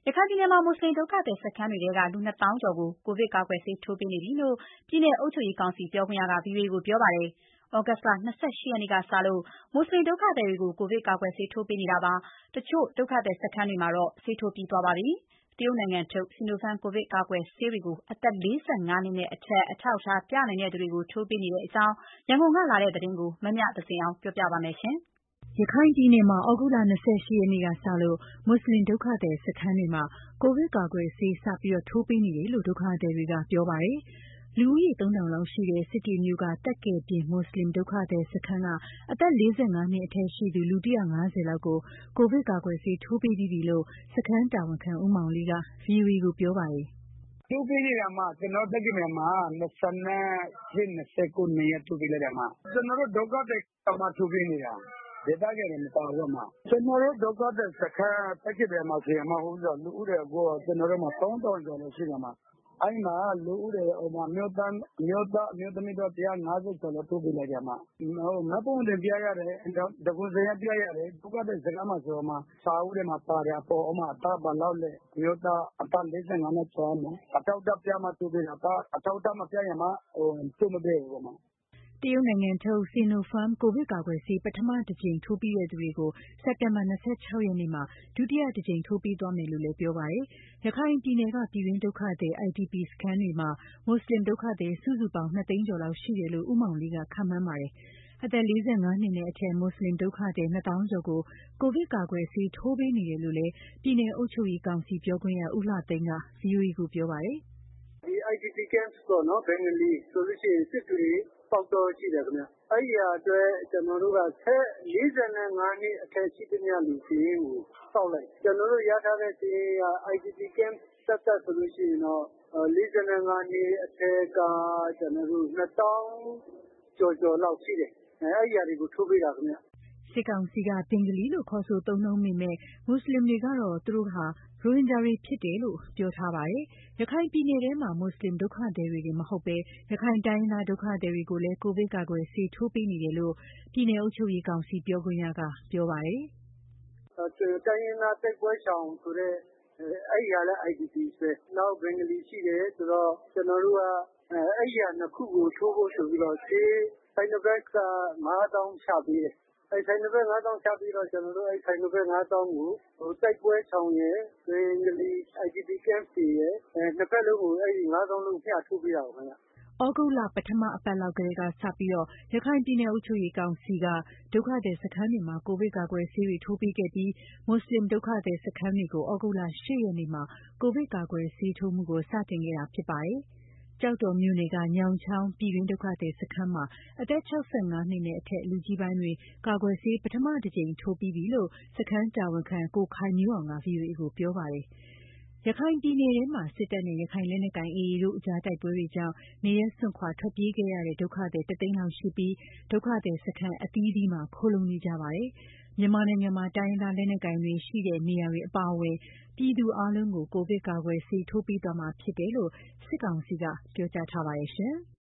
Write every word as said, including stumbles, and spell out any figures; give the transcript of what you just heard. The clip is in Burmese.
ရခိုင်ပြည်နယ်မှာ မွတ်ဆလင်ဒုက္ခသည်စခန်းတွေထဲက လူ နှစ်သောင်းကျော်ကို ကိုဗစ်ကာကွယ်ဆေးထိုးပေးနေပြီလို့ ပြည်နယ်အုပ်ချုပ်ရေးကောင်စီပြောခွင့်ရက ဗွီအိုအေကိုပြောပါတယ်။ သြဂုတ်လ ၂၈ ရက်နေ့ကစလို့ မွတ်ဆလင်ဒုက္ခသည်တွေကို ကိုဗစ်ကာကွယ်ဆေးထိုးပေးနေတာပါ။ တချို့ဒုက္ခသည်စခန်းတွေမှာတော့ ဆေးထိုးပြီးသွားပါပြီ။ တရုတ်နိုင်ငံထုတ် Sinopharm ကိုဗစ်ကာကွယ်ဆေးတွေကို အသက် ၄၅ နှစ်နဲ့အထက် အထောက်အထားပြနိုင်သူတွေကို ထိုးပေးနေတဲ့အကြောင်း ရန်ကုန်ကလာတဲ့သတင်းကို မမြသဇင်အောင်က ပြောပြပါမယ်။ရခိုင်ပြည်နယ်မှာ သြဂုတ်လ ၂၈ ရက်နေ့ကစလို့ မွတ်ဆလင်ဒုက္ခသည်စခန်းတွေမှာ ကိုဗစ်ကာကွယ်ဆေး စတင်ထိုးပေးနေတယ်လို့ ဒုက္ခသည်တွေကပြောပါတယ်။ လူဦးရေ သုံးထောင်လောက်ရှိတဲ့ စစ်တွေမြို့က သက်ကယ်ပြင် မွတ်ဆလင်ဒုက္ခသည်စခန်းက အသက် ၄၅ နှစ်အထက်ရှိသူ လူ ၁၅၀ လောက်ကို ကိုဗစ်ကာကွယ်ဆေးထိုးပေးပြီးပြီလို့ စခန်းတာဝန်ခံ ဦးမောင်လေးက ဗွီအိုအေကိုပြောပါတယ်။ “ထိုးပေးနေတာ ကျနော်တို့ သက္ကယ်ပြင်မှာ ၂၈-၂၉ နှစ်ရက်ထိုးပေးလိုက်တယ်။ ကျနော်တို့ ဒုက္ခသည်စခန်းမှာထိုးပေးနေတာ။ ဒေသခံတွေမပါဘူး။ ကျနော်တို့ ဒုက္ခသည်စခန်း သက္ကယ်ပြင်မှာဆိုရင် လူဦးရေ သုံးထောင်ကျော်လောက်ရှိတယ်။ အဲဒီမှာ လူဦးရေ အမျိုးသား၊ အမျိုးသမီး ၁၅၀ ကျော်လောက်ထိုးပေးလိုက်တယ်။ မှတ်ပုံတင်ပြရတယ်။ သန်းခေါင်စာရင်းပြရတယ်။ ဒုက္ခသည်စခန်းမှာဆိုရင် စာအုပ်ထဲမှာပါတယ်။ အပေါ်မှာ အသက်ဘယ်လောက်လဲ။ အမျိုးသားအသက် ၄၅ နှစ်ကျော်ရမယ်။ အထောက်အထားပြမှ ထိုးပေးတာ။ အထောက်အထားမပြရင် ထိုးမပေးဘူး။” တရုတ်နိုင်ငံထုတ် Sinopharm ကိုဗစ်ကာကွယ်ဆေး ပထမတကြိမ်ထိုးပြီးသူတွေကို စက်တင်ဘာ ၂၆ ရက်နေ့မှာ ဒုတိယတကြိမ်ထိုးပေးသွားမယ်လို့လည်းပြောပါတယ်။ ရခိုင်ပြည်နယ်က ပြည်တွင်းဒုက္ခသည် အိုင်ဒီပီ စခန်းတွေမှာ မွတ်ဆလင်ဒုက္ခသည် စုစုပေါင်း နှစ်သိန်းကျော်လောက်ရှိတယ်လို့ ဦးမောင်လေးက ခန့်မှန်းပါတယ်။ အသက် ၄၅ နှစ်နဲ့အထက် မွတ်ဆလင်ဒုက္ခသည် နှစ်သောင်းကျော်ကို ကိုဗစ်ကာကွယ်ဆေးထိုးပေးနေတယ်လို့လည်း ပြည်နယ်အုပ်ချုပ်ရေးကောင်စီပြောခွင့်ရ ဦးလှသိန်းက ဗွီအိုအေကိုပြောပါတယ်။ “ဒီ အိုင်ဒီပီ Camp ပေါ့နော် ဘင်္ဂလီဆိုလို့ရှိရင် စစ်တွေ၊ ပေါက်တောရှိတယ်ခင်ဗျ။ အဲဒီဟာအတွက် ကျနော်တို့က အသက် ၄၅ နှစ်အထက်ရှိသမျှလူစာရင်းကို ကောက်လိုက်တယ်။ ကျနော်တို့ရထားတဲ့စာရင်းအရ အိုင်ဒီပီ Camp သက်သက်ဆိုလို့ရှိရင်တော့ ၄၅ နှစ်အထက်က နှစ်သောင်းကျော်ကျော်လောက်ရှိတယ်။ အဲဒီဟာတွေကို ထိုးပေးတာခင်ဗျ။ ” စစ်ကောင်စီက ဘင်္ဂလီလို့ခေါ်ဆိုသုံးနှုန်းပေမယ့် မွတ်ဆလင်တွေကတော့ သူတို့ဟာ ရိုဟင်ဂျာတွေဖြစ်တယ်လို့ ပြောထားပါတယ်။ ရခိုင်ပြည်နယ်ထဲမှာ မွတ်ဆလင်ဒုက္ခသည်တွေတင်မဟုတ်ဘဲ ရခိုင်တိုင်းရင်းသားဒုက္ခသည်တွေကိုလည်း ကိုဗစ်ကာကွယ်ဆေးထိုးပေးနေတယ်လို့ ပြည်နယ်အုပ်ချုပ်ရေးကောင်စီပြောခွင့်ရက ပြောပါတယ်။ “တိုင်းရင်းသားတိုက်ပွဲရှောင်ဆိုတဲ့ အဲဒီဟာလည်း အိုင်ဒီပီပဲ။ နောက် ဘင်္ဂလီရှိတယ်ဆိုတော့ ကျနော်တို့က အဲဒီဟာနှစ်ခုကို ထိုးဖို့ဆိုပြီးတော့ ဆေး Sinovac က ငါးသောင်းချပေးတယ်။ Sinovac ငါးသောင်းချပေးတော့ ကျနော်တို့ Sinovac ငါးသောင်းကို တိုက်ပွဲရှောင်ရယ်၊ ဘင်္ဂလီ အိုင်ဒီပီ Camp တွေရယ် နှစ်ဘက်လုံးကို အဲဒီ ငါးသောင်းလုံး မျှထိုးပေးတာပေါ့ခင်ဗျ။” သြဂုတ်လ ပထမအပတ်လောက်ကတည်းကစပြီး ရခိုင်ပြည်နယ်အုပ်ချုပ်ရေးကောင်စီက ဒုက္ခသည်စခန်းတွေမှာ ကိုဗစ်ကာကွယ်ဆေးတွေထိုးပေးခဲ့ပြီး မွတ်ဆလင်ဒုက္ခသည်စခန်းတွေကို သြဂုတ်လ ၈ ရက်နေ့မှာ ကိုဗစ်ကာကွယ်ဆေးထိုးမှုကို စတင်ခဲ့တာဖြစ်ပါတယ်။ ကျောက်တော်မြို့နယ်က ညောင်ချောင်း ပြည်တွင်းဒုက္ခသည်စခန်းမှာ အသက် ၆၅ နှစ်နဲ့အထက် လူကြီးပိုင်းတွေ ကာကွယ်ဆေး ပထမတကြိမ်ထိုးပြီးပြီလို့ စခန်းတာဝန်ခံ ကိုခိုင်မျိုးအောင်က ဗွီအိုအေကိုပြောပါတယ်။ ရခိုင်ပြည်နယ်ထဲမှာ စစ်တပ်နဲ့ ရခိုင်လက်နက်ကိုင် အေအေ တို့အကြား တိုက်ပွဲတွေကြောင့် နေရပ်စွန့်ခွာထွက်ပြေးခဲ့ရတဲ့ ဒုက္ခသည် တစ်သိန်းလောက်ရှိပြီး ဒုက္ခသည်စခန်းအသီးသီးမှာ ခိုလှုံနေကြပါတယ်။ မြန်မာနိုင်ငံမှာ တိုင်းရင်းသားလက်နက်ကိုင်တွေရှိတဲ့နေရာတွေအပါအဝင် ပြည်သူအားလုံးကို ကိုဗစ်ကာကွယ်ဆေးထိုးပေးသွားမှာဖြစ်တယ်လို့ စစ်ကောင်စီက ပြောကြားထားပါတယ်ရှင်။